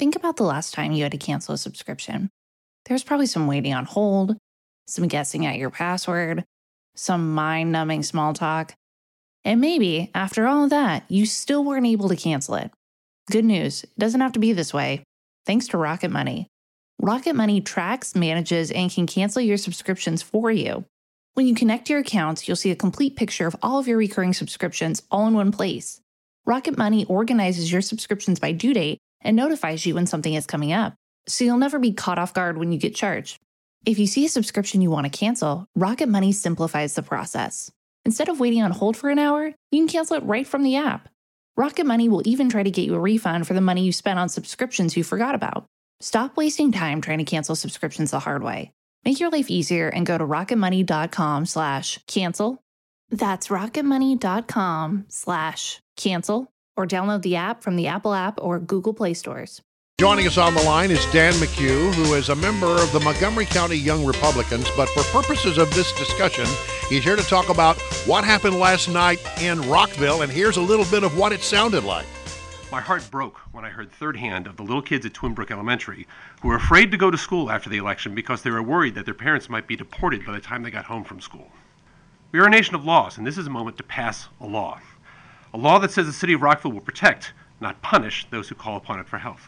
think about the last time you had to cancel a subscription. There's probably some waiting on hold, some guessing at your password, some mind-numbing small talk. And maybe, after all of that, you still weren't able to cancel it. Good news, it doesn't have to be this way. Thanks to Rocket Money. Rocket Money tracks, manages, and can cancel your subscriptions for you. When you connect your accounts, you'll see a complete picture of all of your recurring subscriptions all in one place. Rocket Money organizes your subscriptions by due date and notifies you when something is coming up, so you'll never be caught off guard when you get charged. If you see a subscription you want to cancel, Rocket Money simplifies the process. Instead of waiting on hold for an hour, you can cancel it right from the app. Rocket Money will even try to get you a refund for the money you spent on subscriptions you forgot about. Stop wasting time trying to cancel subscriptions the hard way. Make your life easier and go to rocketmoney.com/cancel. That's rocketmoney.com/cancel, or download the app from the Apple App or Google Play stores. Joining us on the line is Dan McHugh, who is a member of the Montgomery County Young Republicans, but for purposes of this discussion, he's here to talk about what happened last night in Rockville, and here's a little bit of what it sounded like. My heart broke when I heard third hand of the little kids at Twin Brook Elementary who were afraid to go to school after the election because they were worried that their parents might be deported by the time they got home from school. We are a nation of laws, and this is a moment to pass a law. A law that says the city of Rockville will protect, not punish, those who call upon it for help.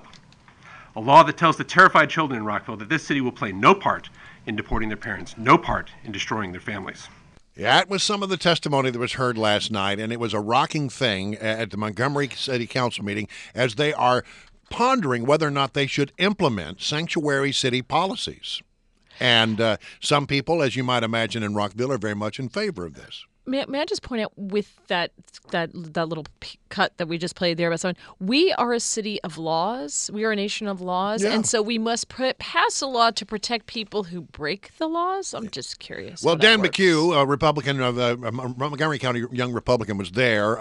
A law that tells the terrified children in Rockville that this city will play no part in deporting their parents, no part in destroying their families. That was some of the testimony that was heard last night, and it was a rocking thing at the Montgomery City Council meeting as they are pondering whether or not they should implement sanctuary city policies. And some people, as you might imagine in Rockville, are very much in favor of this. May I just point out with that little cut that we just played there about someone, we are a city of laws. We are a nation of laws. Yeah. And so we must pass a law to protect people who break the laws. I'm just curious. Well, Dan McHugh, a Republican of Montgomery County Young Republican, was there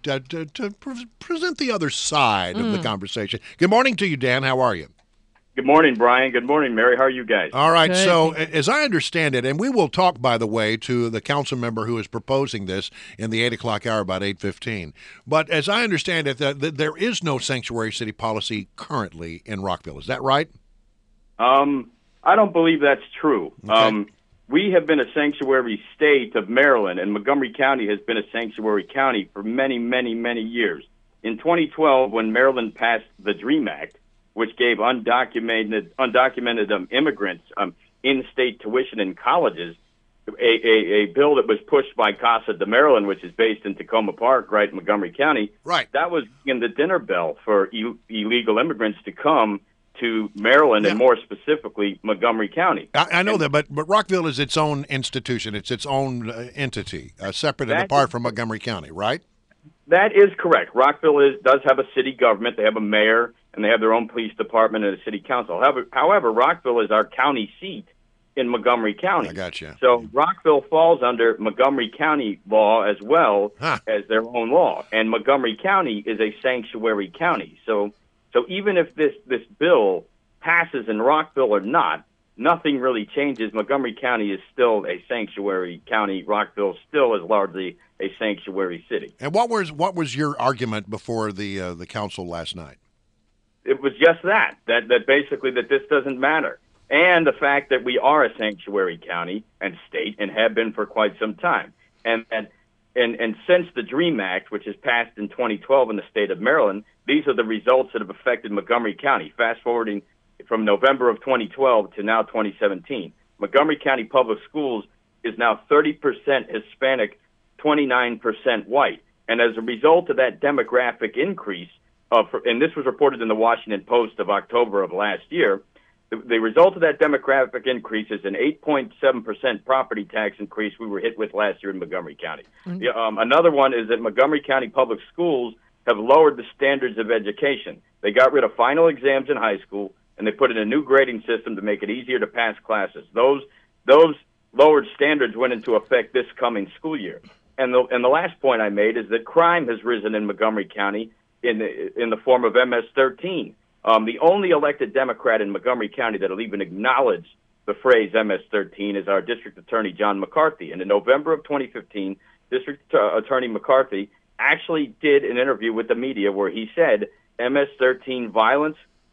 to present the other side of the conversation. Good morning to you, Dan. How are you? Good morning, Brian. Good morning, Mary. How are you guys? All right. Good. So as I understand it, and we will talk, by the way, to the council member who is proposing this in the 8 o'clock hour, about 8:15. But as I understand it, there is no sanctuary city policy currently in Rockville. Is that right? I don't believe that's true. Okay. We have been a sanctuary state of Maryland, and Montgomery County has been a sanctuary county for many, many, many years. In 2012, when Maryland passed the DREAM Act, which gave undocumented immigrants in-state tuition in colleges, a bill that was pushed by Casa de Maryland, which is based in Tacoma Park, right in Montgomery County. Right. That was in the dinner bell for illegal immigrants to come to Maryland, and more specifically, Montgomery County. I know that, but Rockville is its own institution. It's its own entity, separate and apart from Montgomery County, right? That is correct. Rockville does have a city government. They have a mayor, and they have their own police department and a city council. However, Rockville is our county seat in Montgomery County. I gotcha. So Rockville falls under Montgomery County law as well as their own law. And Montgomery County is a sanctuary county. So even if this bill passes in Rockville or not, nothing really changes. Montgomery County is still a sanctuary county. Rockville still is largely a sanctuary city. And what was your argument before the council last night? It was just that basically that this doesn't matter. And the fact that we are a sanctuary county and state and have been for quite some time. And since the DREAM Act, which was passed in 2012 in the state of Maryland, these are the results that have affected Montgomery County. Fast forwarding from November of 2012 to now 2017. Montgomery County Public Schools is now 30% Hispanic, 29% white. And as a result of that demographic increase, and this was reported in the Washington Post of October of last year, the result of that demographic increase is an 8.7% property tax increase we were hit with last year in Montgomery County. Mm-hmm. Another one is that Montgomery County Public Schools have lowered the standards of education. They got rid of final exams in high school, and they put in a new grading system to make it easier to pass classes. Those lowered standards went into effect this coming school year. And the last point I made is that crime has risen in Montgomery County in the form of MS-13. The only elected Democrat in Montgomery County that will even acknowledge the phrase MS-13 is our District Attorney, John McCarthy. And in November of 2015, District Attorney McCarthy actually did an interview with the media where he said MS-13 violence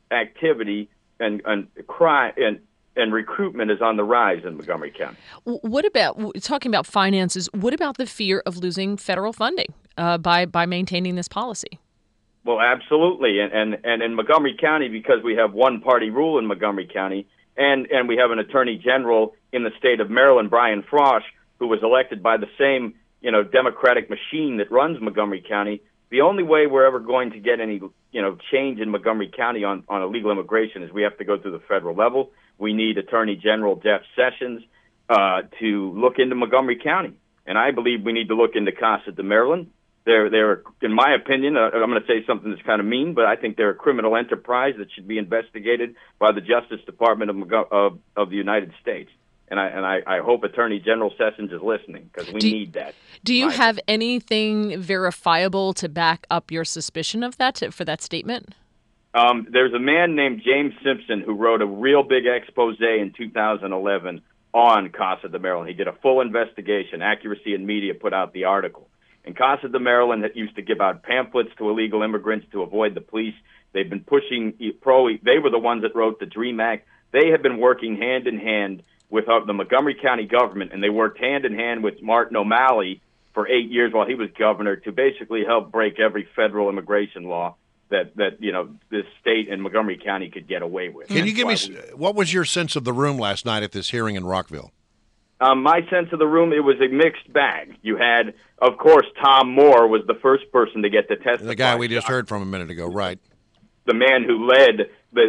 activity and crime and recruitment is on the rise in Montgomery County. What about, talking about finances, what about the fear of losing federal funding by maintaining this policy? Well, absolutely. And in Montgomery County, because we have one-party rule in Montgomery County, and we have an attorney general in the state of Maryland, Brian Frosch, who was elected by the same, Democratic machine that runs Montgomery County, the only way we're ever going to get any, change in Montgomery County on illegal immigration is we have to go through the federal level. We need Attorney General Jeff Sessions to look into Montgomery County. And I believe we need to look into Casa de Maryland. They're, in my opinion, I'm going to say something that's kind of mean, but I think they're a criminal enterprise that should be investigated by the Justice Department of the United States. And I hope Attorney General Sessions is listening, because we need that. Do you have anything verifiable to back up your suspicion of that, for that statement? There's a man named James Simpson who wrote a real big expose in 2011 on Casa de Maryland. He did a full investigation. Accuracy in Media put out the article. And Casa de Maryland that used to give out pamphlets to illegal immigrants to avoid the police. They've been pushing they were the ones that wrote the DREAM Act. They have been working hand in hand with the Montgomery County government, and they worked hand in hand with Martin O'Malley for 8 years while he was governor to basically help break every federal immigration law that this state and Montgomery County could get away with. Can you give me what was your sense of the room last night at this hearing in Rockville? My sense of the room, it was a mixed bag. You had, of course, Tom Moore was the first person to get to testify. The guy we just heard from a minute ago, right? The man who led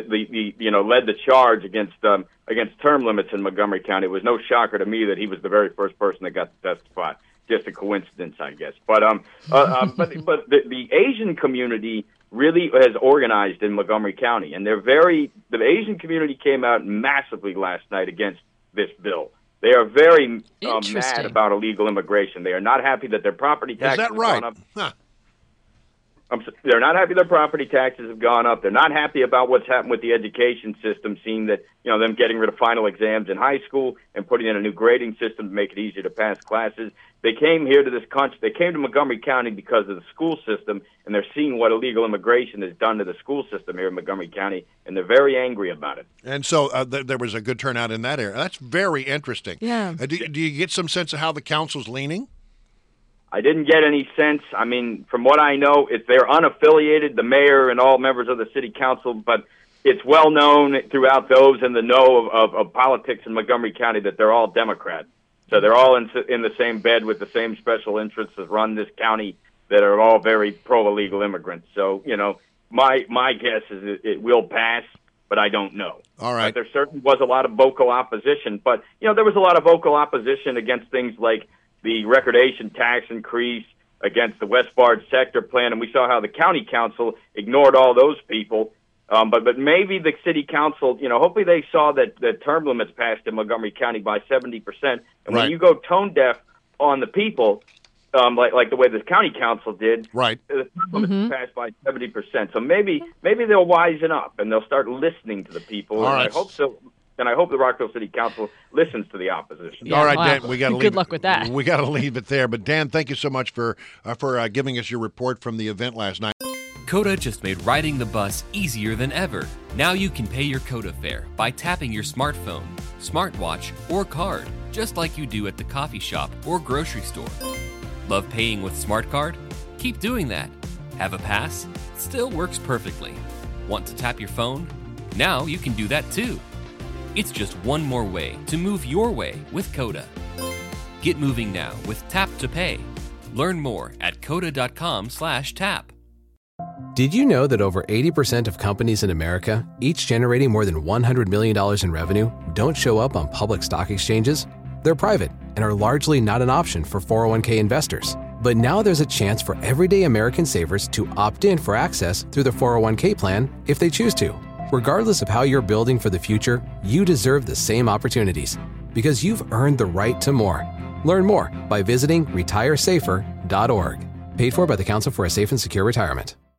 the charge against term limits in Montgomery County. It was no shocker to me that he was the very first person that got to testify. Just a coincidence, I guess. But the Asian community really has organized in Montgomery County, and the Asian community came out massively last night against this bill. They are very mad about illegal immigration. They are not happy that their property taxes have gone up. Huh. They're not happy their property taxes have gone up. They're not happy about what's happened with the education system, seeing that, them getting rid of final exams in high school and putting in a new grading system to make it easier to pass classes. They came here to this country. They came to Montgomery County because of the school system, and they're seeing what illegal immigration has done to the school system here in Montgomery County, and they're very angry about it. And so there was a good turnout in that area. That's very interesting. Yeah. Do you get some sense of how the council's leaning? I didn't get any sense. I mean, from what I know, they're unaffiliated, the mayor and all members of the city council, but it's well known throughout those in the know of politics in Montgomery County that they're all Democrats. So they're all in the same bed with the same special interests that run this county that are all very pro-illegal immigrants. So, my guess is it will pass, but I don't know. All right. But there certainly was a lot of vocal opposition. But, there was a lot of vocal opposition against things like the recordation tax increase, against the West Barge sector plan, and we saw how the county council ignored all those people. But maybe the city council, hopefully they saw that the term limits passed in Montgomery County by 70%. And right. When you go tone deaf on the people, like the way the county council did, right, the term limits passed by 70%. So maybe they'll wisen up and they'll start listening to the people. All and right. I hope so. And I hope the Rockville City Council listens to the opposition. Yeah, all right, wow. Dan, we got to leave. Good luck with that. We got to leave it there. But Dan, thank you so much for giving us your report from the event last night. Coda just made riding the bus easier than ever. Now you can pay your Coda fare by tapping your smartphone, smartwatch, or card, just like you do at the coffee shop or grocery store. Love paying with SmartCard? Keep doing that. Have a pass? Still works perfectly. Want to tap your phone? Now you can do that too. It's just one more way to move your way with Coda. Get moving now with Tap to Pay. Learn more at coda.com/tap. Did you know that over 80% of companies in America, each generating more than $100 million in revenue, don't show up on public stock exchanges? They're private and are largely not an option for 401k investors. But now there's a chance for everyday American savers to opt in for access through the 401k plan if they choose to. Regardless of how you're building for the future, you deserve the same opportunities because you've earned the right to more. Learn more by visiting retiresafer.org. Paid for by the Council for a Safe and Secure Retirement.